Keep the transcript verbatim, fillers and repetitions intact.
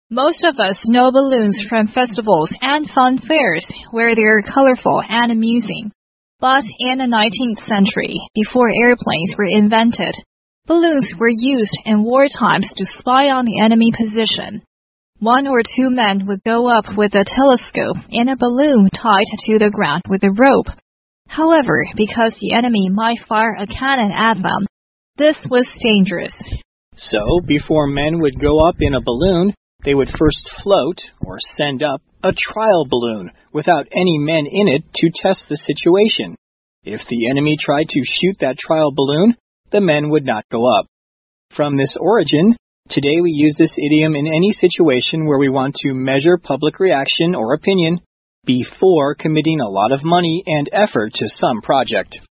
Most of us know balloons from festivals and fun fairs where they are colorful and amusing. But in the nineteenth century, before airplanes were invented, balloons were used in war times to spy on the enemy position. One or two men would go up with a telescope in a balloon tied to the ground with a rope. However, because the enemy might fire a cannon at them, this was dangerous. So, before men would go up in a balloon, they would first float, or send up, a trial balloon without any men in it to test the situation. If the enemy tried to shoot that trial balloon, the men would not go up. From this origin, today we use this idiom in any situation where we want to measure public reaction or opinion before committing a lot of money and effort to some project.